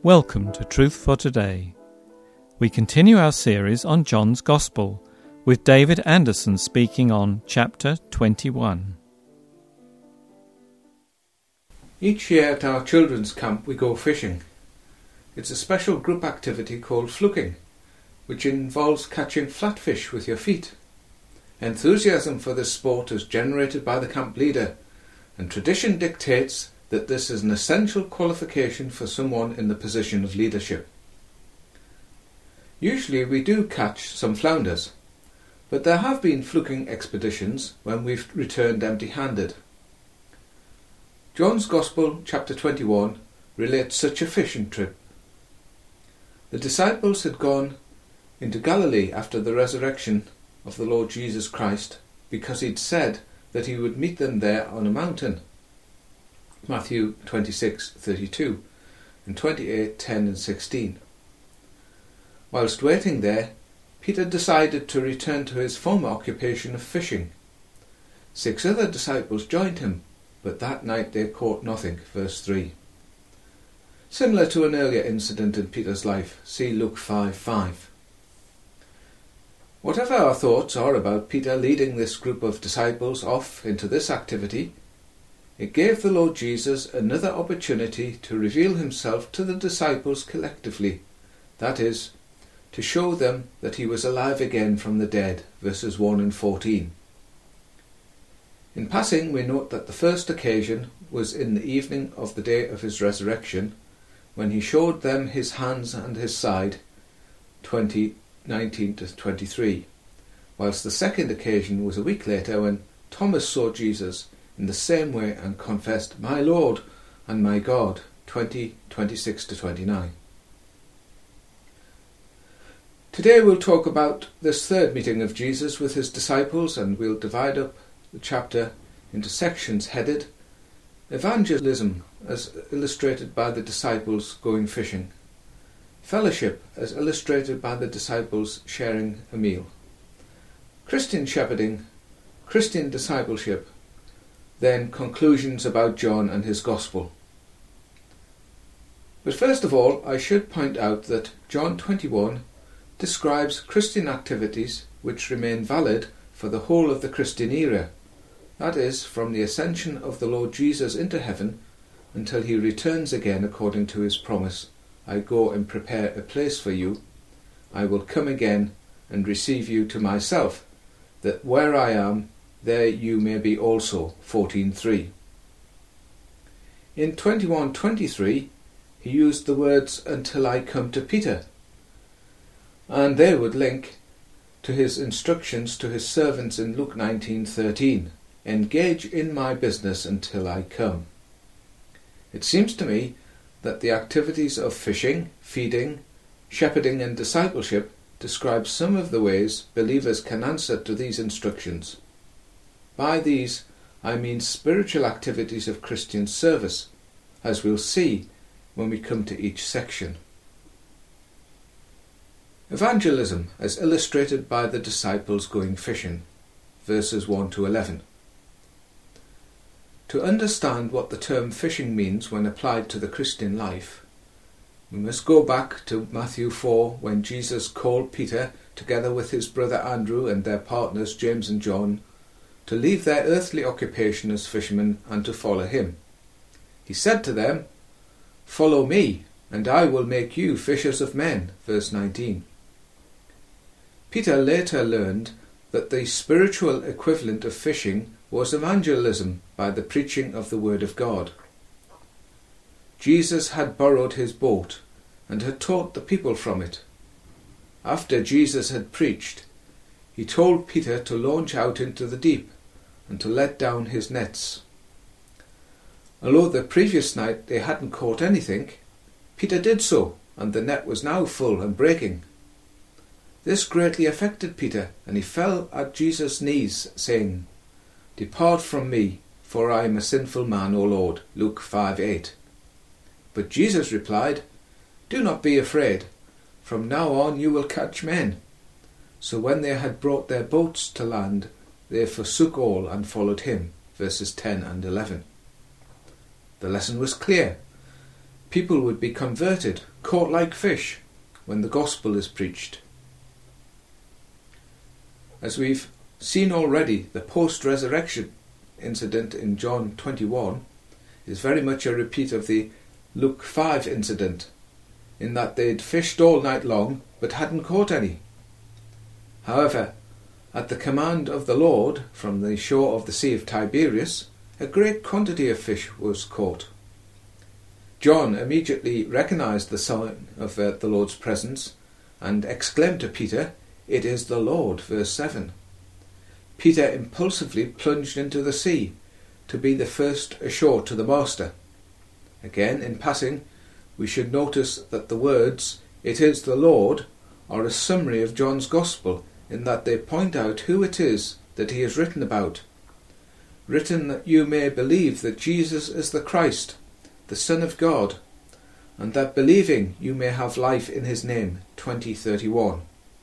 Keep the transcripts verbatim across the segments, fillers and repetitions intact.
Welcome to Truth for Today. We continue our series on John's Gospel, with David Anderson speaking on chapter twenty-one. Each year at our children's camp we go fishing. It's a special group activity called fluking, which involves catching flatfish with your feet. Enthusiasm for this sport is generated by the camp leader, and tradition dictates that this is an essential qualification for someone in the position of leadership. Usually we do catch some flounders, but there have been fluking expeditions when we've returned empty-handed. John's Gospel, chapter twenty-one, relates such a fishing trip. The disciples had gone into Galilee after the resurrection of the Lord Jesus Christ because he'd said that he would meet them there on a mountain. Matthew twenty-six thirty-two and twenty-eight ten and sixteen. Whilst waiting there, Peter decided to return to his former occupation of fishing. Six other disciples joined him, but that night they caught nothing. Verse three. Similar to an earlier incident in Peter's life, see Luke five five. Whatever our thoughts are about Peter leading this group of disciples off into this activity, it gave the Lord Jesus another opportunity to reveal himself to the disciples collectively, that is, to show them that he was alive again from the dead, verses one and fourteen. In passing, we note that the first occasion was in the evening of the day of his resurrection, when he showed them his hands and his side, twenty nineteen to twenty-three, whilst the second occasion was a week later when Thomas saw Jesus in the same way and confessed, "My Lord and my God," twenty twenty-six to twenty-nine. Today we'll talk about this third meeting of Jesus with his disciples, and we'll divide up the chapter into sections headed Evangelism as illustrated by the disciples going fishing, Fellowship as illustrated by the disciples sharing a meal, Christian shepherding, Christian discipleship, then conclusions about John and his Gospel. But first of all, I should point out that John twenty-one describes Christian activities which remain valid for the whole of the Christian era, that is, from the ascension of the Lord Jesus into heaven until he returns again according to his promise, "I go and prepare a place for you. I will come again and receive you to myself, that where I am, there you may be also," fourteen three. In twenty-one twenty-three, he used the words, "until I come to Peter," and they would link to his instructions to his servants in Luke nineteen thirteen, "Engage in my business until I come." It seems to me that the activities of fishing, feeding, shepherding and discipleship describe some of the ways believers can answer to these instructions. By these, I mean spiritual activities of Christian service, as we'll see when we come to each section. Evangelism, as illustrated by the disciples going fishing, verses one to eleven. To understand what the term fishing means when applied to the Christian life, we must go back to Matthew four, when Jesus called Peter, together with his brother Andrew and their partners James and John, to leave their earthly occupation as fishermen and to follow him. He said to them, "Follow me, and I will make you fishers of men," verse nineteen. Peter later learned that the spiritual equivalent of fishing was evangelism by the preaching of the Word of God. Jesus had borrowed his boat and had taught the people from it. After Jesus had preached, he told Peter to launch out into the deep and to let down his nets. Although the previous night they hadn't caught anything, Peter did so, and the net was now full and breaking. This greatly affected Peter, and he fell at Jesus' knees, saying, "Depart from me, for I am a sinful man, O Lord," Luke five eight. But Jesus replied, "Do not be afraid. From now on you will catch men." So when they had brought their boats to land, they forsook all and followed him, verses ten and eleven. The lesson was clear. people would be converted, caught like fish, when the gospel is preached. As we've seen already, the post-resurrection incident in John twenty-one is very much a repeat of the Luke five incident, in that they'd fished all night long but hadn't caught any. However, at the command of the Lord, from the shore of the Sea of Tiberias, a great quantity of fish was caught. John immediately recognized the sign of uh, the Lord's presence and exclaimed to Peter, "It is the Lord," verse seven. Peter impulsively plunged into the sea to be the first ashore to the Master. Again, in passing, we should notice that the words, "It is the Lord," are a summary of John's Gospel, in that they point out who it is that he is written about. Written that you may believe that Jesus is the Christ, the Son of God, and that believing you may have life in his name, twenty thirty-one.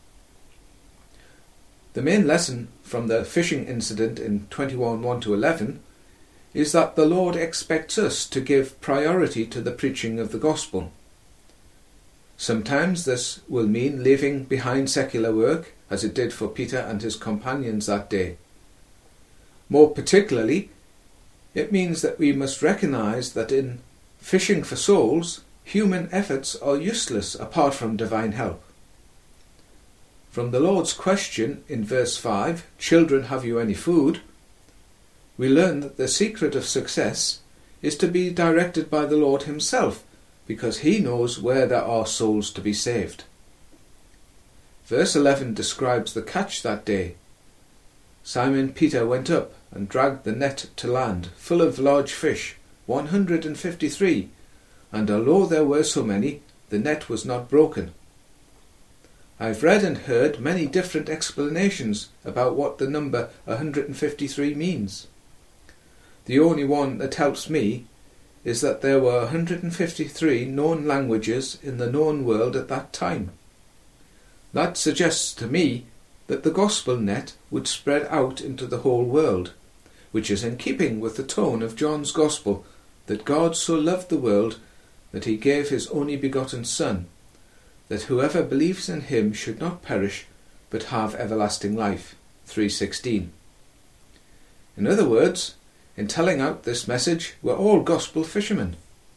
The main lesson from the fishing incident in twenty-one one to eleven is that the Lord expects us to give priority to the preaching of the gospel. Sometimes this will mean leaving behind secular work, as it did for Peter and his companions that day. More particularly, it means that we must recognise that in fishing for souls, human efforts are useless apart from divine help. From the Lord's question in verse five, "Children, have you any food?" we learn that the secret of success is to be directed by the Lord himself, because he knows where there are souls to be saved. Verse eleven describes the catch that day. Simon Peter went up and dragged the net to land, full of large fish, one hundred and fifty-three, and although there were so many, the net was not broken. I've read and heard many different explanations about what the number one hundred and fifty-three means. The only one that helps me is that there were one hundred and fifty-three known languages in the known world at that time. That suggests to me that the gospel net would spread out into the whole world, which is in keeping with the tone of John's gospel, that God so loved the world that he gave his only begotten Son, that whoever believes in him should not perish but have everlasting life, three sixteen. In other words, in telling out this message, we're all gospel fishermen.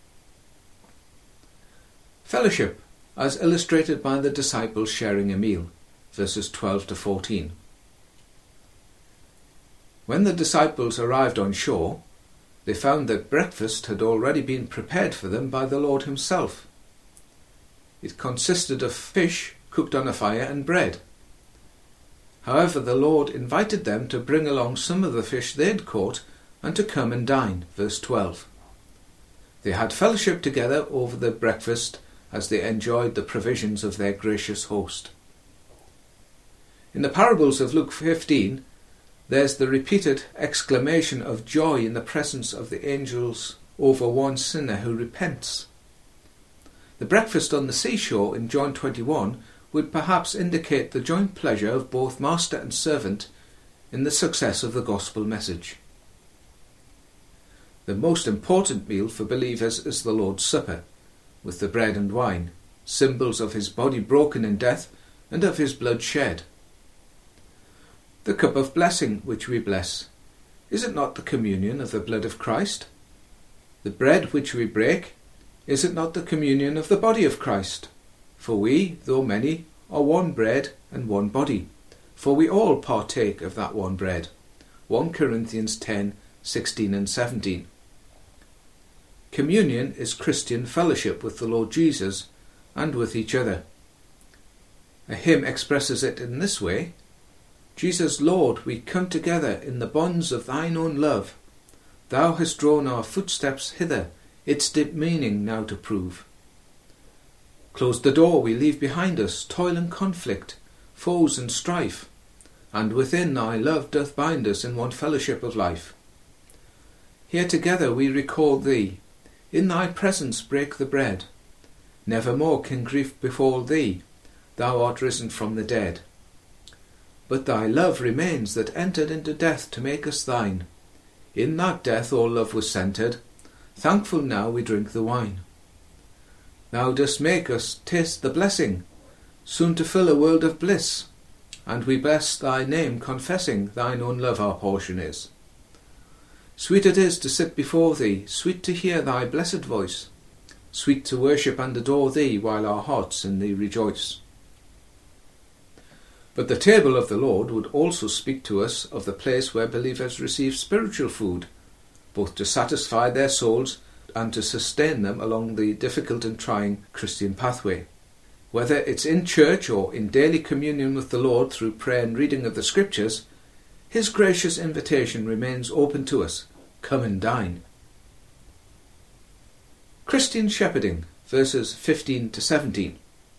Fellowship, as illustrated by the disciples sharing a meal, verses twelve to fourteen. When the disciples arrived on shore, they found that breakfast had already been prepared for them by the Lord himself. It consisted of fish cooked on a fire and bread. However, the Lord invited them to bring along some of the fish they'd caught and to come and dine, verse twelve. They had fellowship together over the breakfast as they enjoyed the provisions of their gracious host. In the parables of Luke fifteen, there's the repeated exclamation of joy in the presence of the angels over one sinner who repents. The breakfast on the seashore in John twenty-one would perhaps indicate the joint pleasure of both master and servant in the success of the gospel message. The most important meal for believers is the Lord's Supper, with the bread and wine, symbols of his body broken in death and of his blood shed. The cup of blessing which we bless, is it not the communion of the blood of Christ? The bread which we break, is it not the communion of the body of Christ? For we, though many, are one bread and one body, for we all partake of that one bread. First Corinthians ten, sixteen and seventeen. Communion is Christian fellowship with the Lord Jesus and with each other. A hymn expresses it in this way: Jesus, Lord, we come together in the bonds of thine own love. Thou hast drawn our footsteps hither, its deep meaning now to prove. Close the door we leave behind us, toil and conflict, foes and strife, and within thy love doth bind us in one fellowship of life. Here together we recall thee, in thy presence break the bread. Never more can grief befall thee, thou art risen from the dead. But thy love remains that entered into death to make us thine. In that death all love was centred, thankful now we drink the wine. Thou dost make us taste the blessing, soon to fill a world of bliss, and we bless thy name, confessing thine own love our portion is. Sweet it is to sit before thee, sweet to hear thy blessed voice, sweet to worship and adore thee while our hearts in thee rejoice. But the table of the Lord would also speak to us of the place where believers receive spiritual food, both to satisfy their souls and to sustain them along the difficult and trying Christian pathway. Whether it's in church or in daily communion with the Lord through prayer and reading of the Scriptures, his gracious invitation remains open to us. Come and dine. Christian shepherding, verses fifteen to seventeen.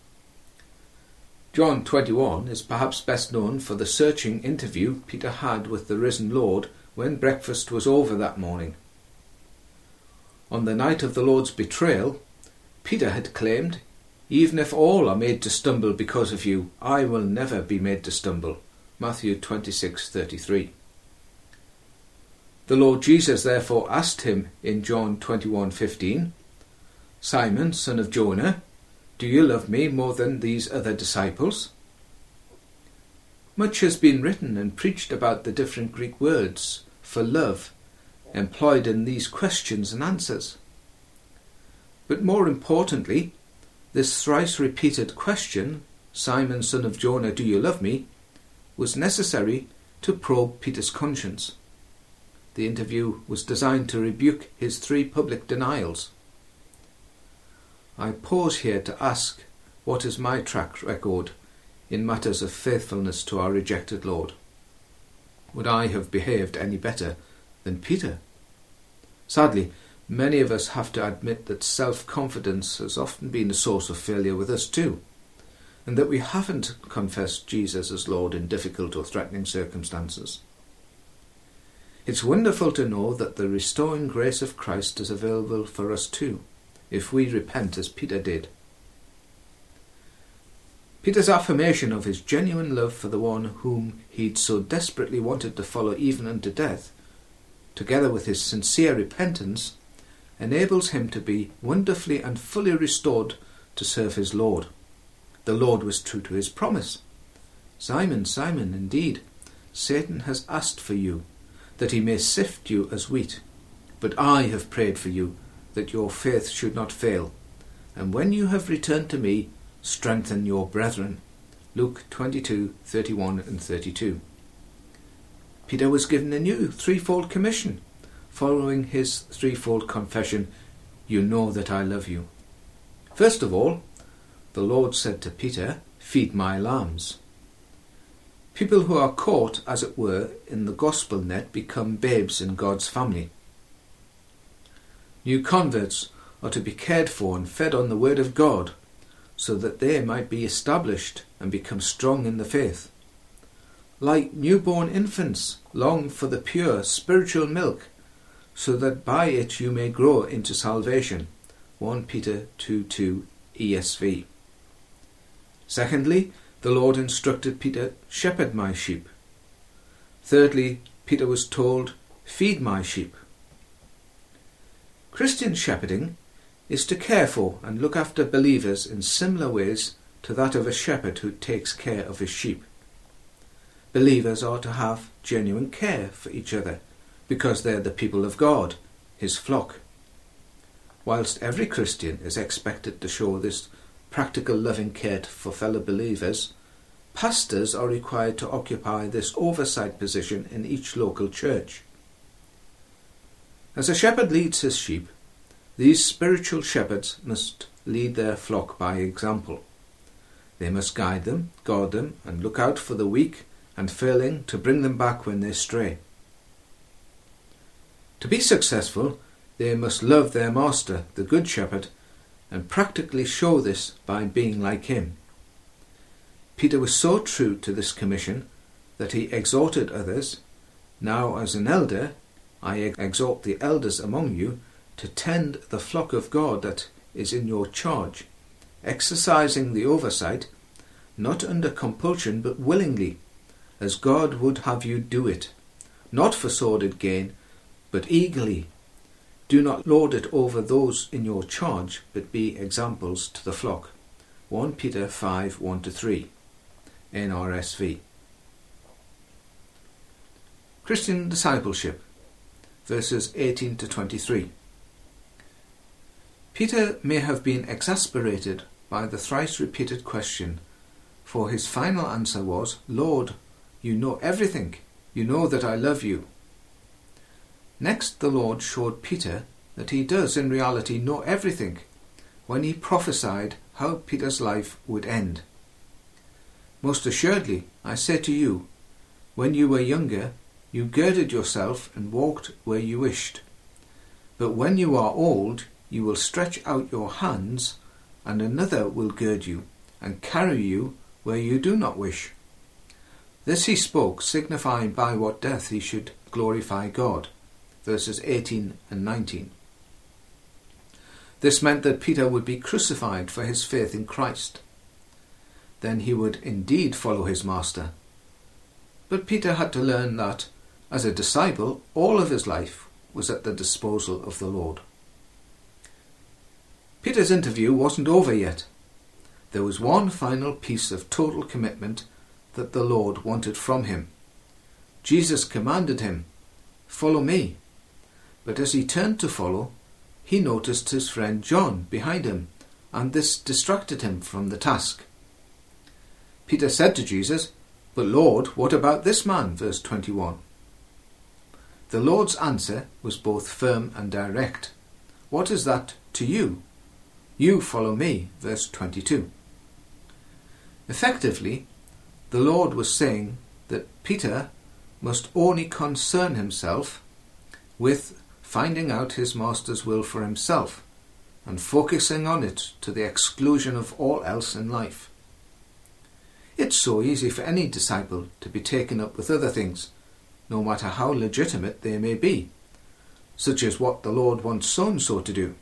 John twenty-one is perhaps best known for the searching interview Peter had with the risen Lord when breakfast was over that morning. On the night of the Lord's betrayal, Peter had claimed, "Even if all are made to stumble because of you, I will never be made to stumble." Matthew twenty-six thirty-three. The Lord Jesus therefore asked him in John twenty-one fifteen, "Simon, son of Jonah, do you love me more than these other disciples?" Much has been written and preached about the different Greek words for love employed in these questions and answers. But more importantly, this thrice repeated question, "Simon, son of Jonah, do you love me?" was necessary to probe Peter's conscience. The interview was designed to rebuke his three public denials. I pause here to ask, what is my track record in matters of faithfulness to our rejected Lord? Would I have behaved any better than Peter? Sadly, many of us have to admit that self-confidence has often been a source of failure with us too, and that we haven't confessed Jesus as Lord in difficult or threatening circumstances. It's wonderful to know that the restoring grace of Christ is available for us too, if we repent as Peter did. Peter's affirmation of his genuine love for the one whom he'd so desperately wanted to follow even unto death, together with his sincere repentance, enables him to be wonderfully and fully restored to serve his Lord. The Lord was true to his promise. "Simon, Simon, indeed, Satan has asked for you, that he may sift you as wheat. But I have prayed for you, that your faith should not fail. And when you have returned to me, strengthen your brethren." Luke twenty-two thirty-one and thirty-two. Peter was given a new threefold commission, following his threefold confession, "You know that I love you." First of all, the Lord said to Peter, "Feed my lambs." People who are caught, as it were, in the gospel net become babes in God's family. New converts are to be cared for and fed on the word of God, so that they might be established and become strong in the faith. Like newborn infants, long for the pure spiritual milk, so that by it you may grow into salvation. First Peter two two E S V. Secondly, the Lord instructed Peter, "Shepherd my sheep." Thirdly, Peter was told, "Feed my sheep." Christian shepherding is to care for and look after believers in similar ways to that of a shepherd who takes care of his sheep. Believers are to have genuine care for each other, because they're the people of God, his flock. Whilst every Christian is expected to show this practical loving care for fellow believers, pastors are required to occupy this oversight position in each local church. As a shepherd leads his sheep, these spiritual shepherds must lead their flock by example. They must guide them, guard them, and look out for the weak and failing to bring them back when they stray. To be successful, they must love their master, the Good Shepherd, and practically show this by being like him. Peter was so true to this commission that he exhorted others, "Now as an elder, I exhort the elders among you to tend the flock of God that is in your charge, exercising the oversight, not under compulsion but willingly, as God would have you do it, not for sordid gain, but eagerly, Do not lord it over those in your charge, but be examples to the flock. First Peter five, one to three, N R S V. Christian discipleship, verses eighteen to twenty-three. Peter may have been exasperated by the thrice repeated question, for his final answer was, "Lord, you know everything. You know that I love you." Next, the Lord showed Peter that he does in reality know everything when he prophesied how Peter's life would end. "Most assuredly, I say to you, when you were younger, you girded yourself and walked where you wished. But when you are old, you will stretch out your hands, and another will gird you and carry you where you do not wish." This he spoke, signifying by what death he should glorify God. Verses eighteen and nineteen. This meant that Peter would be crucified for his faith in Christ. Then he would indeed follow his master. But Peter had to learn that, as a disciple, all of his life was at the disposal of the Lord. Peter's interview wasn't over yet. There was one final piece of total commitment that the Lord wanted from him. Jesus commanded him, "Follow me." But as he turned to follow, he noticed his friend John behind him, and this distracted him from the task. Peter said to Jesus, "But Lord, what about this man?" Verse twenty-one. The Lord's answer was both firm and direct. "What is that to you? You follow me." Verse twenty-two. Effectively, the Lord was saying that Peter must only concern himself with finding out his master's will for himself and focusing on it to the exclusion of all else in life. It's so easy for any disciple to be taken up with other things, no matter how legitimate they may be, such as what the Lord wants so-and-so to do.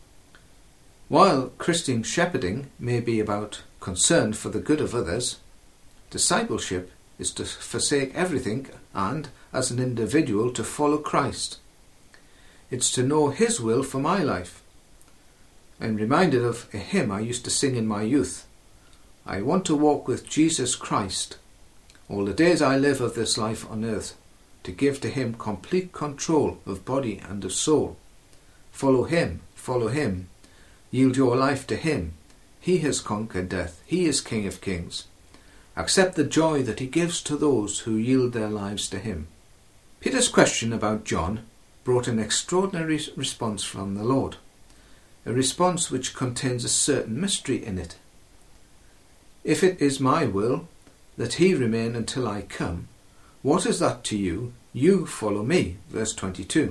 While Christian shepherding may be about concern for the good of others, discipleship is to forsake everything and, as an individual, to follow Christ. It's to know His will for my life. I'm reminded of a hymn I used to sing in my youth. I want to walk with Jesus Christ all the days I live of this life on earth, to give to Him complete control of body and of soul. Follow Him, follow Him. Yield your life to Him. He has conquered death. He is King of Kings. Accept the joy that He gives to those who yield their lives to Him. Peter's question about John brought an extraordinary response from the Lord, a response which contains a certain mystery in it. "If it is my will that he remain until I come, what is that to you? You follow me." Verse twenty-two.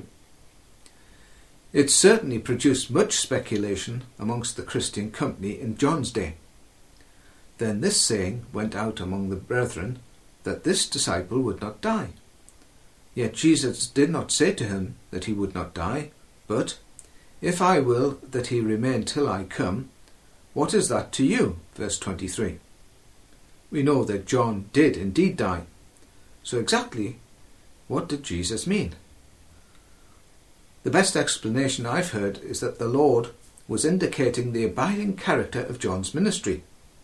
It certainly produced much speculation amongst the Christian company in John's day. Then this saying went out among the brethren that this disciple would not die. Yet Jesus did not say to him that he would not die, but, "If I will that he remain till I come, what is that to you?" Verse twenty-three. We know that John did indeed die. So exactly what did Jesus mean? The best explanation I've heard is that the Lord was indicating the abiding character of John's ministry.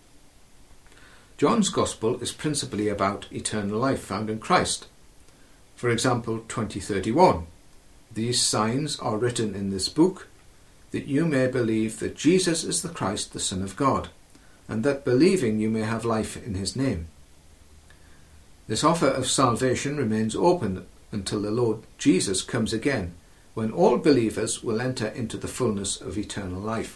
John's Gospel is principally about eternal life found in Christ. For example, twenty thirty-one. "These signs are written in this book, that you may believe that Jesus is the Christ, the Son of God, and that believing you may have life in His name." This offer of salvation remains open until the Lord Jesus comes again, when all believers will enter into the fullness of eternal life.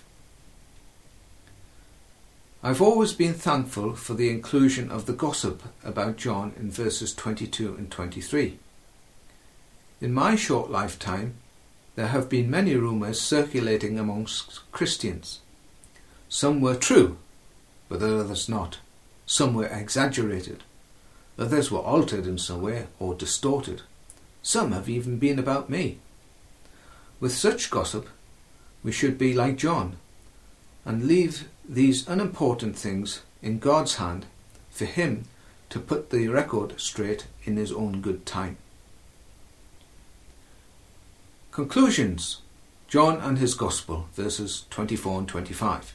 I've always been thankful for the inclusion of the gossip about John in verses twenty-two and twenty-three. In my short lifetime, there have been many rumours circulating amongst Christians. Some were true, but others not. Some were exaggerated. Others were altered in some way or distorted. Some have even been about me. With such gossip, we should be like John and leave these unimportant things in God's hand for Him to put the record straight in His own good time. Conclusions John and his Gospel, verses twenty-four and twenty-five.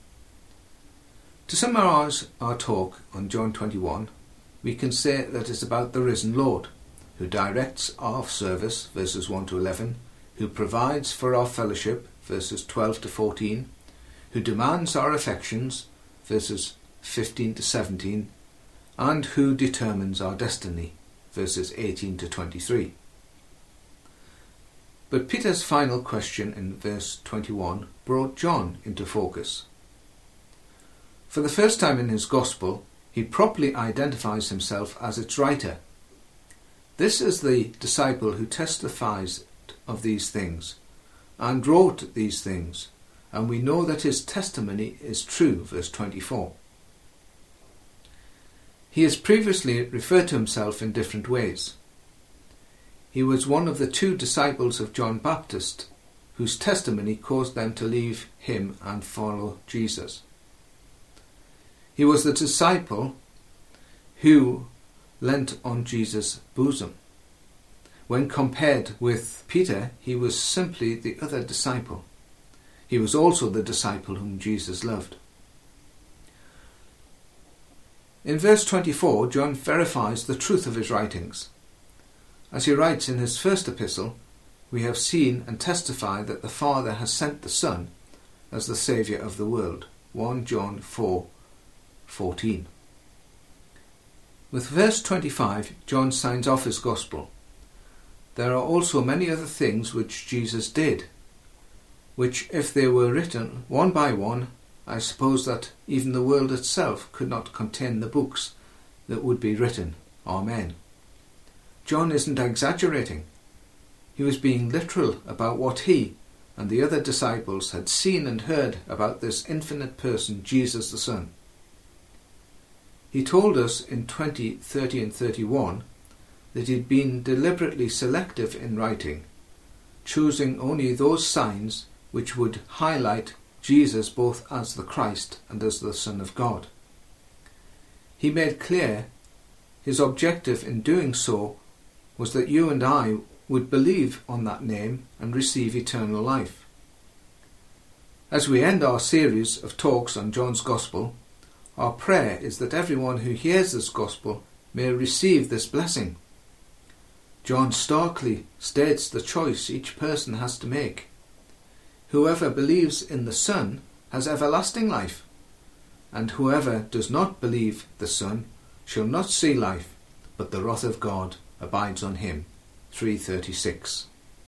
To summarise our talk on John twenty-one, we can say that it's about the risen Lord, who directs our service, verses one to eleven, who provides for our fellowship, verses twelve to fourteen, who demands our affections, verses fifteen to seventeen, and who determines our destiny, verses eighteen to twenty-three. But Peter's final question in verse twenty-one brought John into focus. For the first time in his Gospel, he properly identifies himself as its writer. This is the disciple who testifies of these things and wrote these things, and we know that his testimony is true, verse twenty-four. He has previously referred to himself in different ways. He was one of the two disciples of John Baptist, whose testimony caused them to leave him and follow Jesus. He was the disciple who leant on Jesus' bosom. When compared with Peter, he was simply the other disciple. He was also the disciple whom Jesus loved. In verse twenty-four, John verifies the truth of his writings. As he writes in his first epistle, we have seen and testified that the Father has sent the Son as the Saviour of the world. First John four fourteen. With verse twenty-five, John signs off his Gospel. There are also many other things which Jesus did, which, if they were written one by one, I suppose that even the world itself could not contain the books that would be written. Amen. John isn't exaggerating. He was being literal about what he and the other disciples had seen and heard about this infinite person, Jesus the Son. He told us in twenty, thirty and thirty-one that he'd been deliberately selective in writing, choosing only those signs which would highlight Jesus both as the Christ and as the Son of God. He made clear his objective in doing so was that you and I would believe on that name and receive eternal life. As we end our series of talks on John's Gospel, our prayer is that everyone who hears this Gospel may receive this blessing. John starkly states the choice each person has to make. Whoever believes in the Son has everlasting life, and whoever does not believe the Son shall not see life, but the wrath of God abides on him. three thirty-six.